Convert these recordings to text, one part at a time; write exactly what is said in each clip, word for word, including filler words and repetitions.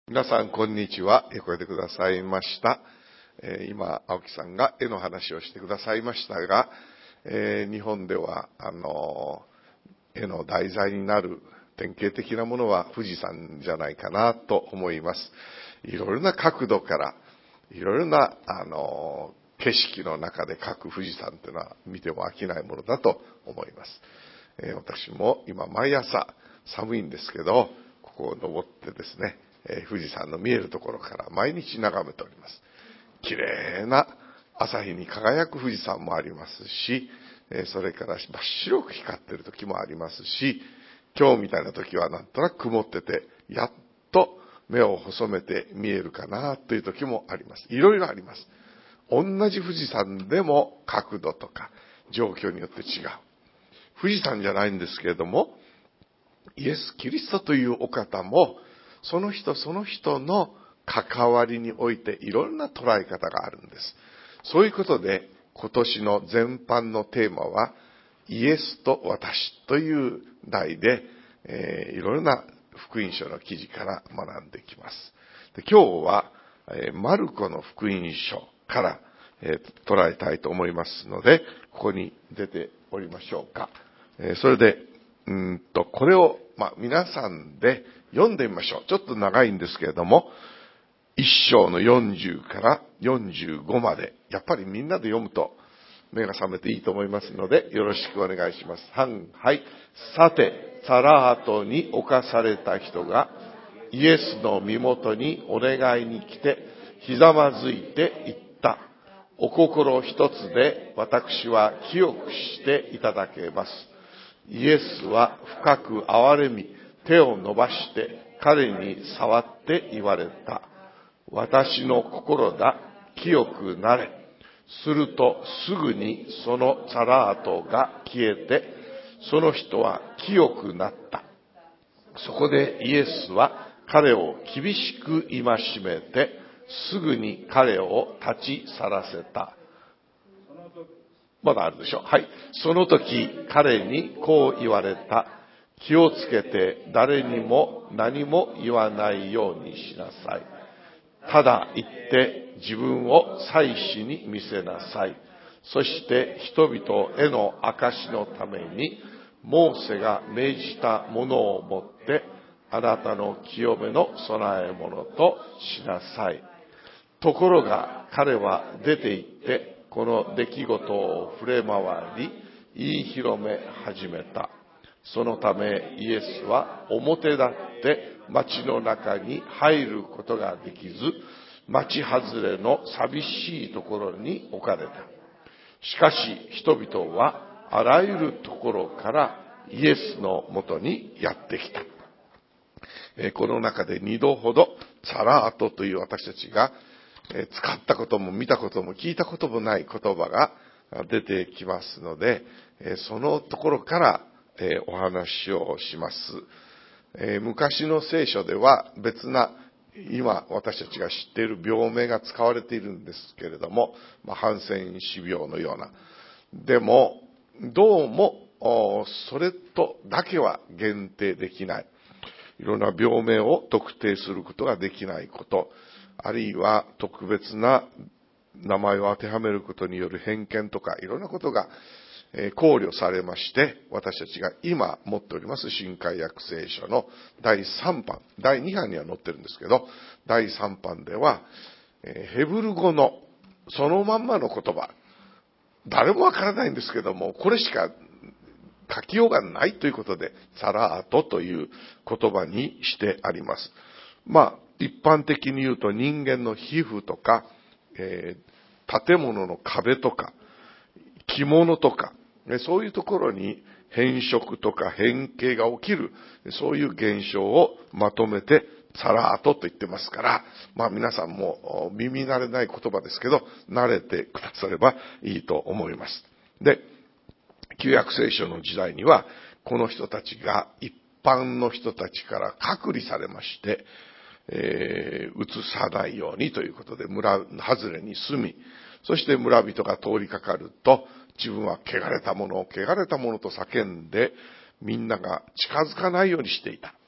皆さんこんにちは。聞こえてくださいました。えー、今青木さんが絵の話をしてくださいましたが、えー、日本ではあの絵の題材になる典型的なものは富士山じゃないかなと思います。いろいろな角度からいろいろなあの景色の中で描く富士山というのは見ても飽きないものだと思います。えー、私も今毎朝寒いんですけど、ここを登ってですね、えー、富士山の見えるところから毎日眺めております。綺麗な朝日に輝く富士山もありますし、えー、それから真っ白く光っている時もありますし、今日みたいな時はなんとなく曇ってて、やっと目を細めて見えるかなという時もあります。いろいろあります。同じ富士山でも角度とか状況によって違う。富士山じゃないんですけれども、イエス・キリストというお方も、その人その人の関わりにおいていろんな捉え方があるんです。そういうことで、今年の全般のテーマは、イエスと私という題で、えー、いろいろな福音書の記事から学んできます。で、今日は、えー、マルコの福音書から、えー、捉えたいと思いますので、ここに出ておりましょうか。えー、それで、うんと、これを、まあ、皆さんで読んでみましょう。ちょっと長いんですけれども、一章のよんじゅうからよんじゅうごまで、やっぱりみんなで読むと目が覚めていいと思いますので、よろしくお願いします。はん、はい。さて、サラートに侵された人が、イエスの身元にお願いに来て、ひざまずいて言った。お心一つで私は清くしていただけます。イエスは深く憐れみ、手を伸ばして彼に触って言われた。私の心だ、清くなれ。するとすぐにそのサラートが消えて、その人は清くなった。そこでイエスは彼を厳しく戒めて、すぐに彼を立ち去らせた。まだあるでしょ。はい。その時彼にこう言われた。気をつけて誰にも何も言わないようにしなさい。ただ言って自分を祭司に見せなさい。そして人々への証のためにモーセが命じたものを持ってあなたの清めの供え物としなさい。ところが彼は出て行ってこの出来事を触れ回り言い広め始めた。そのためイエスは表立って町の中に入ることができず、町外れの寂しいところに置かれた。しかし人々はあらゆるところからイエスのもとにやってきた。この中で二度ほどサラートという私たちが使ったことも見たことも聞いたこともない言葉が出てきますので、そのところからお話をします。昔の聖書では別な今私たちが知っている病名が使われているんですけれども、まあ、ハンセン氏病のような。でもどうもそれとだけは限定できない。いろんな病名を特定することができないこと、あるいは特別な名前を当てはめることによる偏見とかいろんなことが考慮されまして、私たちが今持っております新海訳聖書のだいさん版、だいに版には載ってるんですけど、だいさん版ではヘブル語のそのまんまの言葉、誰もわからないんですけども、これしか書きようがないということで、サラートという言葉にしてあります。まあ、一般的に言うと人間の皮膚とか、えー、建物の壁とか、着物とか、そういうところに変色とか変形が起きる、そういう現象をまとめてサラートと言ってますから、まあ皆さんも耳慣れない言葉ですけど、慣れてくださればいいと思います。で、旧約聖書の時代には、この人たちが一般の人たちから隔離されまして、えー、移さないようにということで村外れに住み、そして村人が通りかかると、自分は汚れたものを汚れたものと叫んで、みんなが近づかないようにしていた。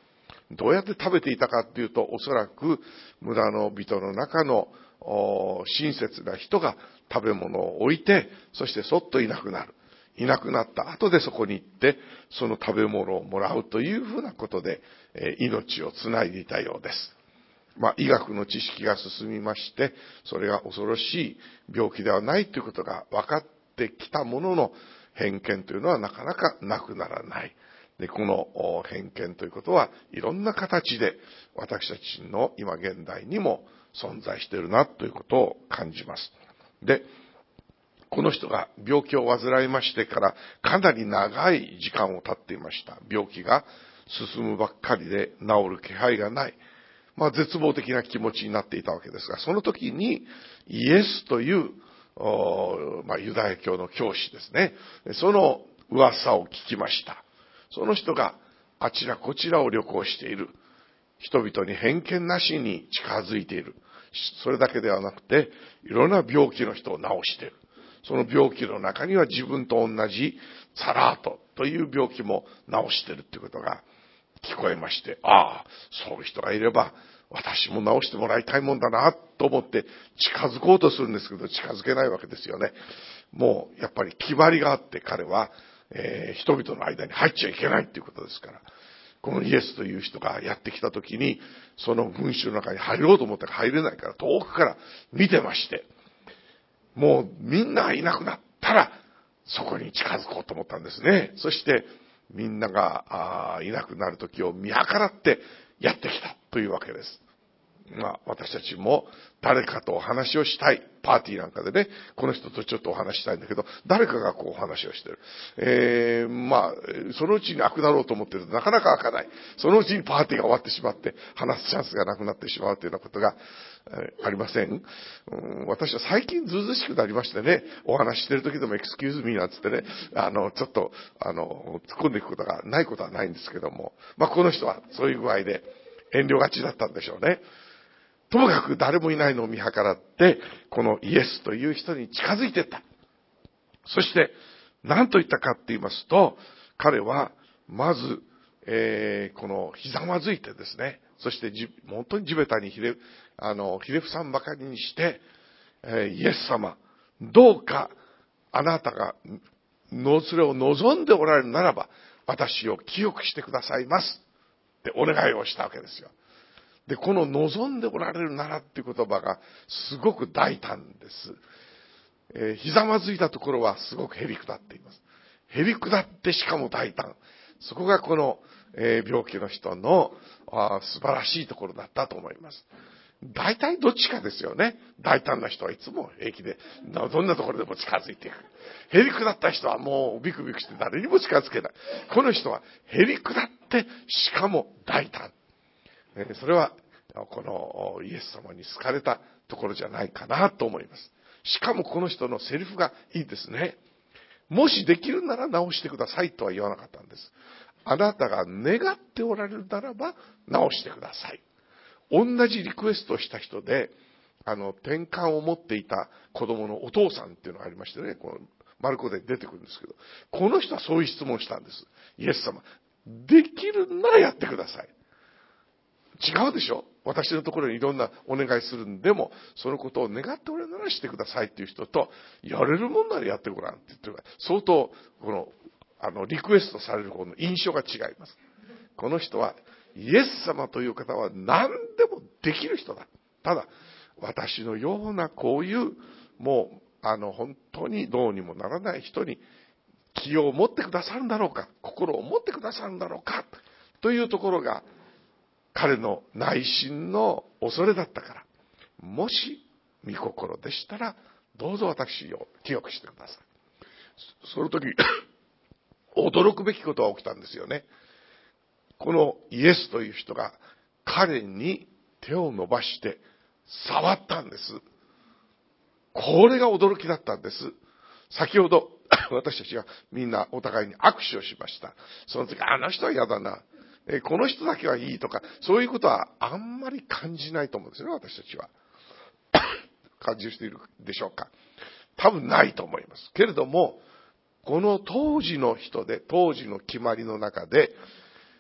どうやって食べていたかっていうと、おそらく村の人の中の親切な人が食べ物を置いて、そしてそっといなくなる。いなくなった後でそこに行って、その食べ物をもらうというふうなことで、えー、命をつないでいたようです。まあ、医学の知識が進みまして、それが恐ろしい病気ではないということが分かってきたものの、偏見というのはなかなかなくならない。で、この偏見ということはいろんな形で私たちの今現代にも存在しているなということを感じます。で、この人が病気を患いましてからかなり長い時間を経っていました。病気が進むばっかりで治る気配がない。まあ、絶望的な気持ちになっていたわけですが、その時にイエスという、まあ、ユダヤ教の教師ですね。その噂を聞きました。その人があちらこちらを旅行している。人々に偏見なしに近づいている。それだけではなくて、いろんな病気の人を治している。その病気の中には自分と同じサラートという病気も治しているということが聞こえまして、ああ、そういう人がいれば私も治してもらいたいもんだなと思って近づこうとするんですけど、近づけないわけですよね。もうやっぱり決まりがあって彼は、えー、人々の間に入っちゃいけないっていうことですから、このイエスという人がやってきた時に、その群衆の中に入ろうと思ったら入れないから遠くから見てまして、もうみんながいなくなったらそこに近づこうと思ったんですね。そしてみんながいなくなる時を見計らってやってきたというわけです。まあ私たちも誰かとお話をしたい。パーティーなんかでね、この人とちょっとお話したいんだけど、誰かがこうお話をしてる。えー、まあ、そのうちに開くだろうと思ってるとなかなか開かない。そのうちにパーティーが終わってしまって、話すチャンスがなくなってしまうというようなことが、えー、ありません、うん。私は最近ずうずうしくなりましてね、お話してる時でもエクスキューズミーなんつってね、あの、ちょっと、あの、突っ込んでいくことがないことはないんですけども、まあこの人はそういう具合で遠慮がちだったんでしょうね。ともかく誰もいないのを見計らって、このイエスという人に近づいていった。そして、何と言ったかって言いますと、彼は、まず、えー、このひざまずいてですね、そしてじ、本当に地べたにひれ、あの、ひれ伏さんばかりにして、えー、イエス様、どうか、あなたが、のそれを望んでおられるならば、私を清くしてくださいます。ってお願いをしたわけですよ。で、この望んでおられるならっていう言葉がすごく大胆です。えー、ひざまずいたところはすごくへりくだっています。へりくだってしかも大胆。そこがこの、えー、病気の人のあ素晴らしいところだったと思います。大体どっちかですよね。大胆な人はいつも平気で、どんなところでも近づいていく。へりくだった人はもうビクビクして誰にも近づけない。この人はへりくだってしかも大胆。それはこのイエス様に好かれたところじゃないかなと思います。しかもこの人のセリフがいいですね。もしできるなら直してくださいとは言わなかったんです。あなたが願っておられるならば直してください。同じリクエストをした人で、あの転換を持っていた子供のお父さんっていうのがありましてね、このマルコで出てくるんですけど、この人はそういう質問をしたんです。イエス様、できるならやってください。違うでしょ。私のところにいろんなお願いするんでも、そのことを願っておられるならしてくださいっていう人と、やれるもんならやってごらんって言ってるから、相当、この、あの、リクエストされる方の印象が違います。この人は、イエス様という方は何でもできる人だ。ただ、私のようなこういう、もう、あの、本当にどうにもならない人に気を持ってくださるんだろうか、心を持ってくださるんだろうか、というところが、彼の内心の恐れだったから、もし御心でしたらどうぞ私を清くしてください。その時驚くべきことが起きたんですよね。このイエスという人が彼に手を伸ばして触ったんです。これが驚きだったんです。先ほど私たちがみんなお互いに握手をしました。その時、あの人は嫌だな、えこの人だけはいいとか、そういうことはあんまり感じないと思うんですよね、私たちは。感じしているでしょうか。多分ないと思います。けれども、この当時の人で、当時の決まりの中で、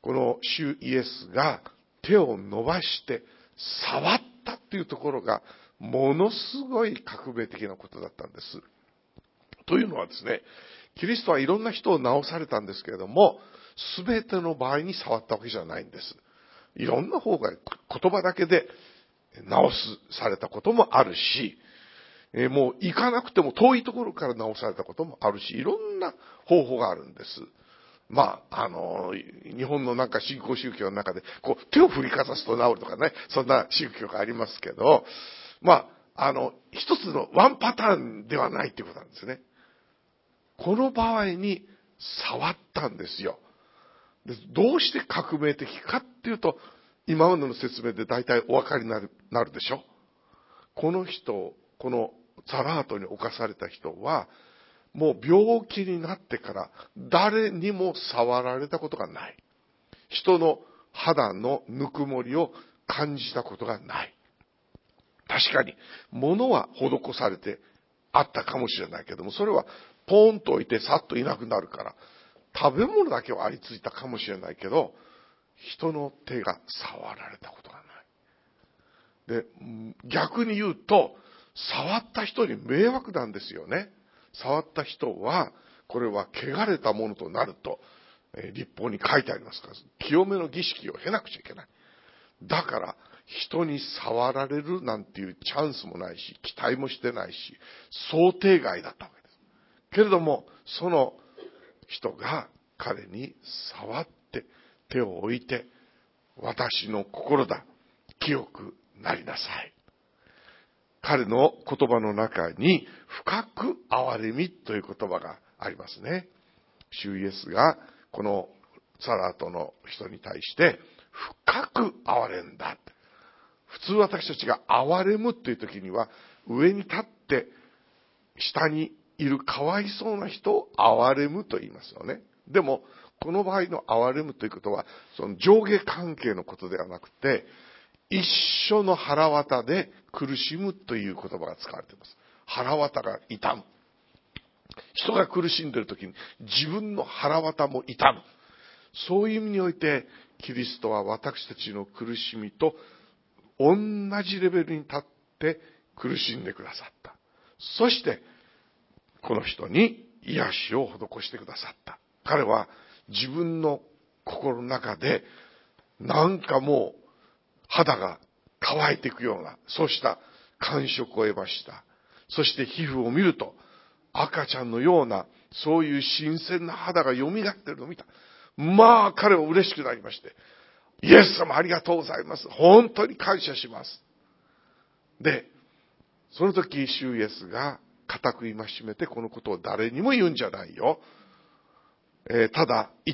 この主イエスが手を伸ばして触ったっていうところがものすごい革命的なことだったんです。というのはですね、キリストはいろんな人を治されたんですけれども、すべての場合に触ったわけじゃないんです。いろんな方が言葉だけで治すされたこともあるし、えー、もう行かなくても遠いところから治されたこともあるし、いろんな方法があるんです。まあ、あの、日本のなんか新興宗教の中で、こう、手を振りかざすと治るとかね、そんな宗教がありますけど、まあ、あの、一つのワンパターンではないっていうことなんですね。この場合に触ったんですよ。で、どうして革命的かっていうと、今までの説明で大体お分かりになる、なるでしょ。この人、このザラートに侵された人は、もう病気になってから誰にも触られたことがない。人の肌のぬくもりを感じたことがない。確かに物は施されてあったかもしれないけども、それはポーンと置いてさっといなくなるから、食べ物だけはありついたかもしれないけど、人の手が触られたことがない。で、逆に言うと、触った人に迷惑なんですよね。触った人は、これは汚れたものとなると、えー、律法に書いてありますから、清めの儀式を経なくちゃいけない。だから、人に触られるなんていうチャンスもないし、期待もしてないし、想定外だったわけです。けれども、その人が彼に触って手を置いて、私の心だ、清くなりなさい。彼の言葉の中に深く憐れみという言葉がありますね。主イエスがこのサラートの人に対して深く憐れんだ。普通私たちが憐れむという時には上に立って下にいるかわいそうな人を憐れむと言いますよね。でもこの場合の憐れむということはその上下関係のことではなくて、一緒の腹渡で苦しむという言葉が使われています。腹渡が痛む。人が苦しんでいるときに自分の腹渡も痛む。そういう意味においてキリストは私たちの苦しみと同じレベルに立って苦しんでくださった。そしてこの人に癒しを施してくださった。彼は自分の心の中でなんかもう肌が乾いていくような、そうした感触を得ました。そして皮膚を見ると、赤ちゃんのような、そういう新鮮な肌が蘇っているのを見た。まあ、彼は嬉しくなりまして、イエス様ありがとうございます。本当に感謝します。で、その時、主イエスが固く戒めて、このことを誰にも言うんじゃないよ。えー、ただ、言って、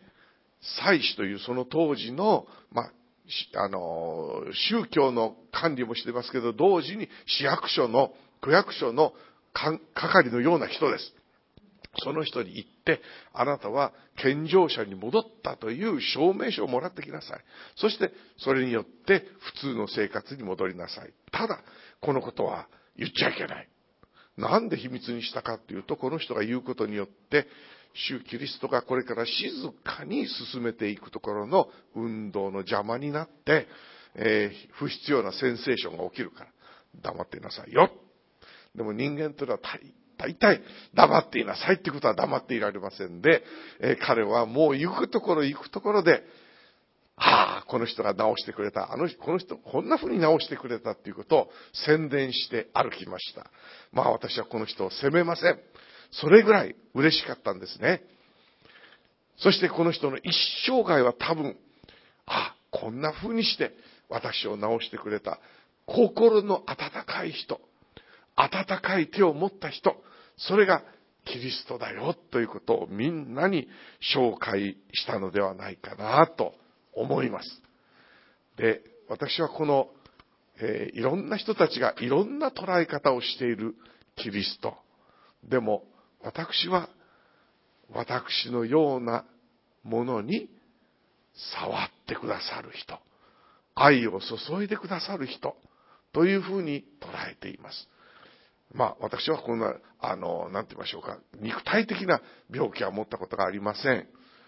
祭司というその当時の、まあ、あの、宗教の管理もしてますけど、同時に市役所の、区役所の係のような人です。その人に言って、あなたは健常者に戻ったという証明書をもらってきなさい。そして、それによって普通の生活に戻りなさい。ただ、このことは言っちゃいけない。なんで秘密にしたかっていうと、この人が言うことによって、主キリストがこれから静かに進めていくところの運動の邪魔になって、えー、不必要なセンセーションが起きるから黙っていなさいよ。でも人間というのは大体黙っていなさいってことは黙っていられませんで、えー、彼はもう行くところ行くところで、ああ、この人が直してくれた。あの人、この人、こんな風に直してくれたっていうことを宣伝して歩きました。まあ私はこの人を責めません。それぐらい嬉しかったんですね。そしてこの人の一生涯は多分、あ、こんな風にして私を治してくれた心の温かい人、温かい手を持った人、それがキリストだよということをみんなに紹介したのではないかなと思います。で、私はこの、えー、いろんな人たちがいろんな捉え方をしているキリスト。でも私は私のようなものに触ってくださる人、愛を注いでくださる人というふうに捉えています。まあ私はこんな、あの、なんて言いましょうか、肉体的な病気は持ったことがありません。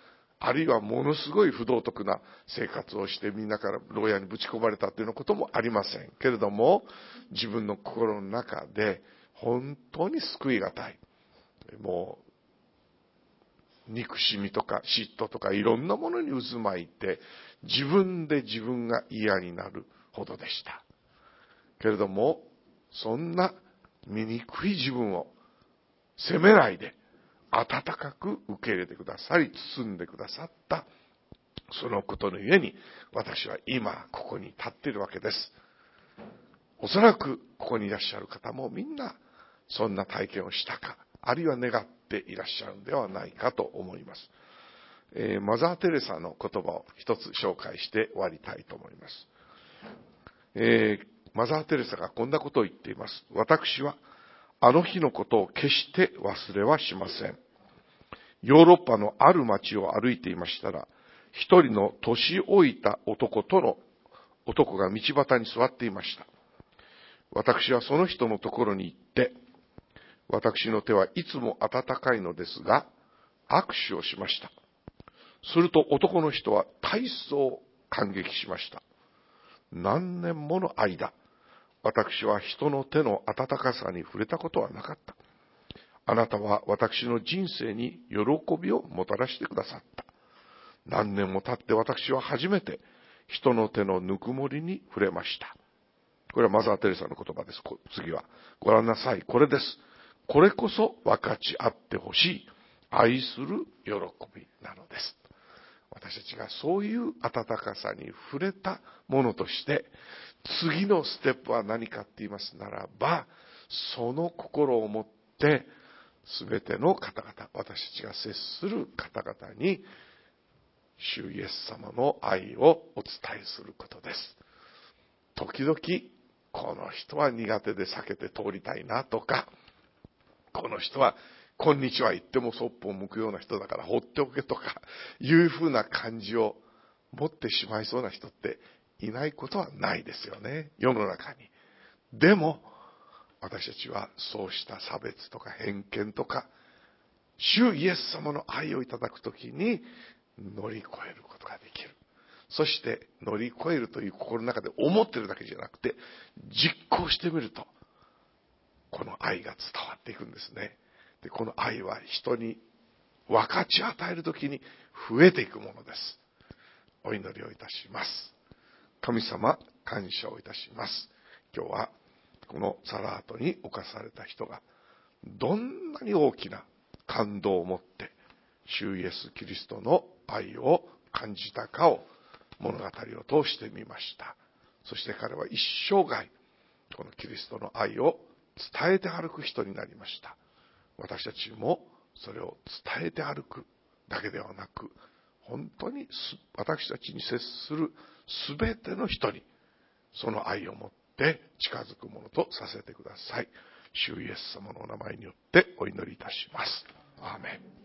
あるいはものすごい不道徳な生活をしてみんなから牢屋にぶち込まれたというようなこともありませんけれども、自分の心の中で本当に救いがたい、もう憎しみとか嫉妬とかいろんなものに渦巻いて、自分で自分が嫌になるほどでしたけれども、そんな醜い自分を責めないで温かく受け入れてくださり、包んでくださったそのことのゆえに、私は今ここに立っているわけです。おそらくここにいらっしゃる方もみんなそんな体験をしたか、あるいは願っていらっしゃるのではないかと思います。えー、マザー・テレサの言葉を一つ紹介して終わりたいと思います。えー、マザー・テレサがこんなことを言っています。私はあの日のことを決して忘れはしません。ヨーロッパのある町を歩いていましたら、一人の年老いた男との男が道端に座っていました。私はその人のところに行って、私の手はいつも温かいのですが、握手をしました。すると男の人は大層感激しました。何年もの間、私は人の手の温かさに触れたことはなかった。あなたは私の人生に喜びをもたらしてくださった。何年も経って私は初めて人の手のぬくもりに触れました。これはマザー・テレサの言葉です。次はご覧なさい。これです。これこそ分かち合ってほしい愛する喜びなのです。私たちがそういう温かさに触れたものとして、次のステップは何かって言いますならば、その心を持って全ての方々、私たちが接する方々に主イエス様の愛をお伝えすることです。時々この人は苦手で避けて通りたいなとか、この人はこんにちは言ってもそっぽを向くような人だから放っておけとかいうふうな感じを持ってしまいそうな人っていないことはないですよね、世の中に。でも私たちはそうした差別とか偏見とか、主イエス様の愛をいただくときに乗り越えることができる。そして乗り越えるという心の中で思ってるだけじゃなくて、実行してみるとこの愛が伝わっていくんですね。で、この愛は人に分かち与えるときに増えていくものです。お祈りをいたします。神様、感謝をいたします。今日はこのサラートに侵された人がどんなに大きな感動を持って主イエスキリストの愛を感じたかを物語を通してみました。そして彼は一生涯このキリストの愛を伝えて歩く人になりました。私たちもそれを伝えて歩くだけではなく、本当に私たちに接するすべての人にその愛を持って近づくものとさせてください。主イエス様のお名前によってお祈りいたします。アーメン。